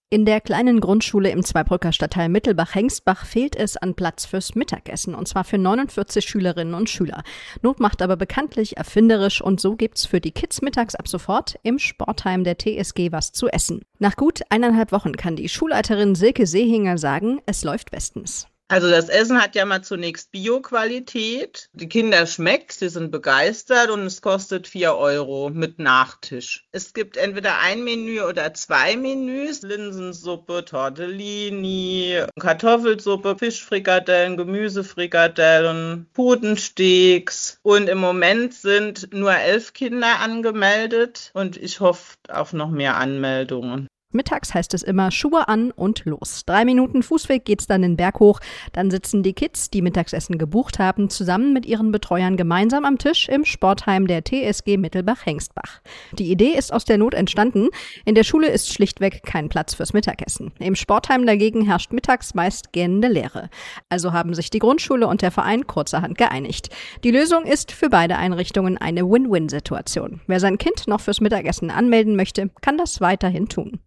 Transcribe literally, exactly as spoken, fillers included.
In der kleinen Grundschule im Zweibrücker Stadtteil Mittelbach-Hengstbach fehlt es an Platz fürs Mittagessen, und zwar für neunundvierzig Schülerinnen und Schüler. Not macht aber bekanntlich erfinderisch, und so gibt's für die Kids mittags ab sofort im Sportheim der T S G was zu essen. Nach gut eineinhalb Wochen kann die Schulleiterin Silke Seehinger sagen, es läuft bestens. Also das Essen hat ja mal zunächst Bio-Qualität. Die Kinder schmeckt, sie sind begeistert und es kostet vier Euro mit Nachtisch. Es gibt entweder ein Menü oder zwei Menüs. Linsensuppe, Tortellini, Kartoffelsuppe, Fischfrikadellen, Gemüsefrikadellen, Putensteaks. Und im Moment sind nur elf Kinder angemeldet und ich hoffe auf noch mehr Anmeldungen. Mittags heißt es immer Schuhe an und los. Drei Minuten Fußweg geht's dann den Berg hoch. Dann sitzen die Kids, die Mittagsessen gebucht haben, zusammen mit ihren Betreuern gemeinsam am Tisch im Sportheim der T S G Mittelbach-Hengstbach. Die Idee ist aus der Not entstanden. In der Schule ist schlichtweg kein Platz fürs Mittagessen. Im Sportheim dagegen herrscht mittags meist gähnende Leere. Also haben sich die Grundschule und der Verein kurzerhand geeinigt. Die Lösung ist für beide Einrichtungen eine Win-Win-Situation. Wer sein Kind noch fürs Mittagessen anmelden möchte, kann das weiterhin tun.